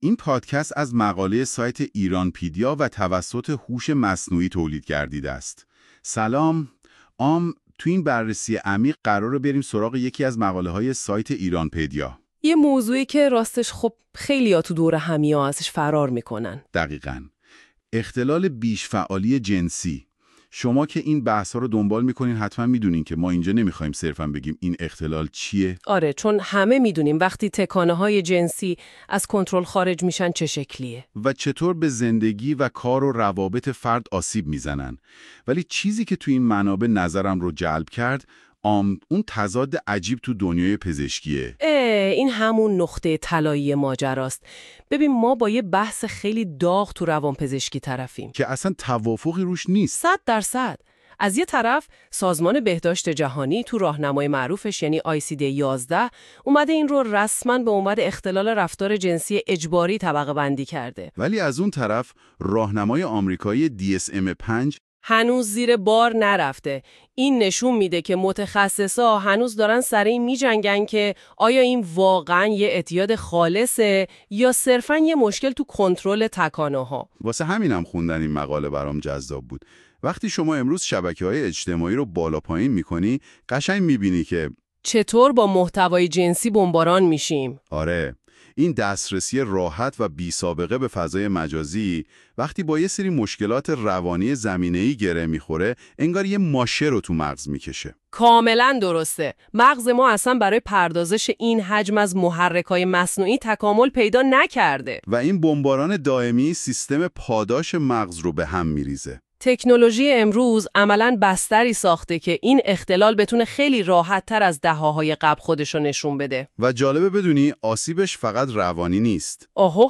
این پادکست از مقاله سایت ایرانپیدیا و توسط هوش مصنوعی تولید گردیده است. سلام، تو این بررسی عمیق قراره بریم سراغ یکی از مقاله‌های سایت ایرانپیدیا. یه موضوعی که راستش خب خیلی‌ها تو دور همیا ازش فرار میکنن. دقیقاً. اختلال بیش‌فعالی جنسی. شما که این بحث‌ها رو دنبال می‌کنین حتما می‌دونین که ما اینجا نمی‌خوایم صرفاً بگیم این اختلال چیه. آره، چون همه می‌دونیم وقتی تکانه‌های جنسی از کنترل خارج میشن چه شکلیه و چطور به زندگی و کار و روابط فرد آسیب میزنن. ولی چیزی که تو این منابع نظرم رو جلب کرد اون تضاد عجیب تو دنیای پزشکیه. این همون نقطه طلایی ماجراست. ببین، ما با یه بحث خیلی داغ تو روانپزشکی طرفیم که اصلا توافقی روش نیست. 100%. از یه طرف سازمان بهداشت جهانی تو راهنمای معروفش یعنی ICD-11 اومده این رو رسما به عنوان اختلال رفتار جنسی اجباری طبقه بندی کرده. ولی از اون طرف راهنمای آمریکایی DSM-5 هنوز زیر بار نرفته. این نشون میده که متخصصا هنوز دارن سر این میجنگن که آیا این واقعا یه اعتیاد خالصه یا صرفا یه مشکل تو کنترل تکانه‌ها. واسه همینم خوندن این مقاله برام جذاب بود. وقتی شما امروز شبکه‌های اجتماعی رو بالا پایین می‌کنی، قشنگ می‌بینی که چطور با محتوای جنسی بمباران میشیم. آره، این دسترسی راحت و بی سابقه به فضای مجازی وقتی با یه سری مشکلات روانی زمینه‌ای گره میخوره، انگار یه ماشه رو تو مغز میکشه. کاملا درسته. مغز ما اصلا برای پردازش این حجم از محرکای مصنوعی تکامل پیدا نکرده. و این بمباران دائمی سیستم پاداش مغز رو به هم میریزه. تکنولوژی امروز عملاً بستری ساخته که این اختلال بتونه خیلی راحت‌تر از دهه‌های قبل خودشو نشون بده. و جالبه بدونی آسیبش فقط روانی نیست.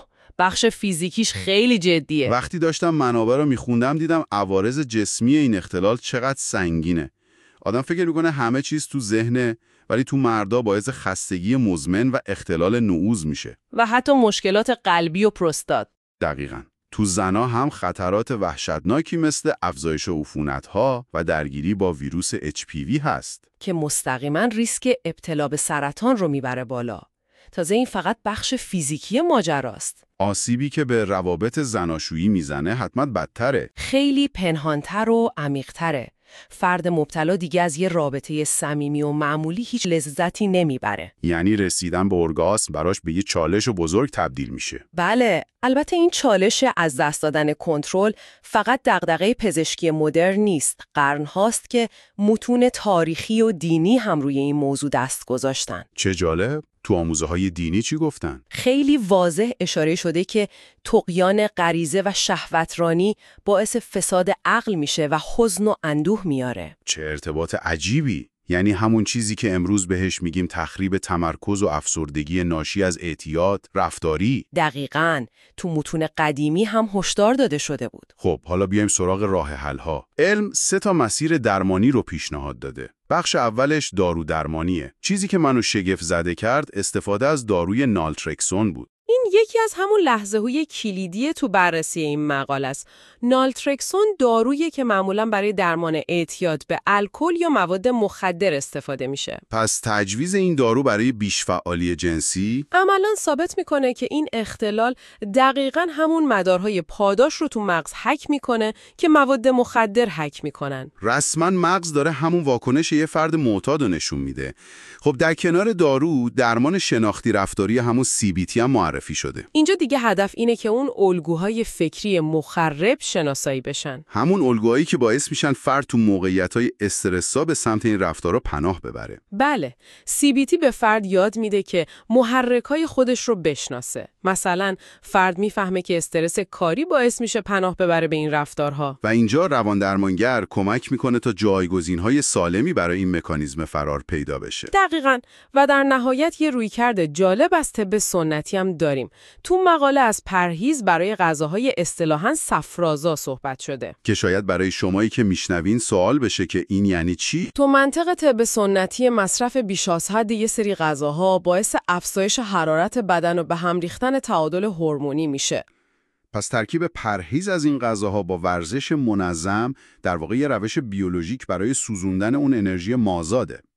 بخش فیزیکیش خیلی جدیه. وقتی داشتم منابع رو میخوندم دیدم عوارض جسمی این اختلال چقدر سنگینه. آدم فکر میکنه همه چیز تو ذهنه، ولی تو مردا باعث خستگی مزمن و اختلال نعوذ میشه. و حتی مشکلات قلبی و پروستات. دقیقاً. تو زنا هم خطرات وحشتناکی مثل افزایش عفونت‌ها و درگیری با ویروس HPV هست که مستقیما ریسک ابتلا به سرطان رو میبره بالا. تازه این فقط بخش فیزیکی ماجراست. آسیبی که به روابط زناشویی میزنه حتما بدتره. خیلی پنهانتر و عمیق‌تره. فرد مبتلا دیگه از یه رابطه صمیمی و معمولی هیچ لذتی نمیبره. یعنی رسیدن به ارگاسم براش به یه چالش بزرگ تبدیل میشه. بله، البته این چالش از دست دادن کنترل فقط دغدغه پزشکی مدرن نیست. قرن‌هاست که متون تاریخی و دینی هم روی این موضوع دست گذاشتن. چه جالب! تو آموزه‌های دینی چی گفتن؟ خیلی واضح اشاره شده که طغیان غریزه و شهوترانی باعث فساد عقل میشه و حزن و اندوه میاره. چه ارتباط عجیبی! یعنی همون چیزی که امروز بهش میگیم تخریب تمرکز و افسردگی ناشی از اعتیاد رفتاری. دقیقاً. تو متون قدیمی هم هشدار داده شده بود. خب حالا بیایم سراغ راه حل‌ها. علم 3 مسیر درمانی رو پیشنهاد داده. بخش اولش دارو درمانیه. چیزی که منو شگفت زده کرد استفاده از داروی نالترکسون بود. این یکی از همون لحظه‌های کلیدی تو بررسی این مقاله است. نالترکسون دارویی که معمولاً برای درمان اعتیاد به الکل یا مواد مخدر استفاده میشه. پس تجویز این دارو برای بیش‌فعالی جنسی عملاً ثابت میکنه که این اختلال دقیقاً همون مدارهای پاداش رو تو مغز هک میکنه که مواد مخدر هک میکنن. رسما مغز داره همون واکنش یه فرد معتاد رو نشون میده. خب در کنار دارو درمان شناختی رفتاری همون CBT هم معرفی شده. اینجا دیگه هدف اینه که اون الگوهای فکری مخرب شناسایی بشن. همون الگوهایی که باعث میشن فرد تو موقعیت‌های استرس‌زا به سمت این رفتارا پناه ببره. بله، CBT به فرد یاد میده که محرکای خودش رو بشناسه. مثلا فرد میفهمه که استرس کاری باعث میشه پناه ببره به این رفتارها. و اینجا رواندرمانگر کمک میکنه تا جایگزین‌های سالمی برای این مکانیزم فرار پیدا بشه. دقیقاً. و در نهایت یه رویکرد جالب از طب سنتی هم داریم. تو مقاله از پرهیز برای غذاهای اصطلاحاً صفرازا صحبت شده. که شاید برای شمایی که میشنوین سوال بشه که این یعنی چی؟ تو منطق طب سنتی مصرف بیش از حد یه سری غذاها باعث افزایش حرارت بدن و به هم ریختن تعادل هورمونی میشه. پس ترکیب پرهیز از این غذاها با ورزش منظم در واقع یه روش بیولوژیک برای سوزوندن اون انرژی مازاده.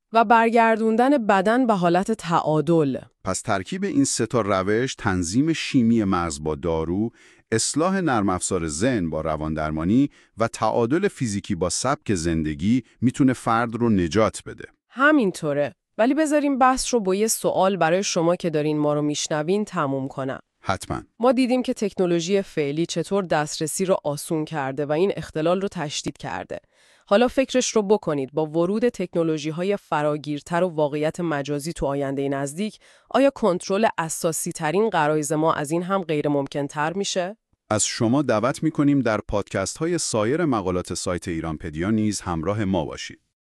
و برگردوندن بدن به حالت تعادل. پس ترکیب این سه تا روش، تنظیم شیمی مغز با دارو، اصلاح نرم افزار ذهن با رواندرمانی و تعادل فیزیکی با سبک زندگی میتونه فرد رو نجات بده. همینطوره. ولی بذاریم بحث رو با یه سوال برای شما که دارین ما رو میشنوین تموم کنم. حتما. ما دیدیم که تکنولوژی فعلی چطور دسترسی رو آسون کرده و این اختلال رو تشدید کرده. حالا فکرش رو بکنید با ورود تکنولوژی‌های فراگیرتر و واقعیت مجازی تو آینده نزدیک، آیا کنترل اساسی ترین غرایز ما از این هم غیر ممکن تر میشه؟ از شما دعوت میکنیم در پادکست های سایر مقالات سایت ایرانپدیا نیز همراه ما باشید.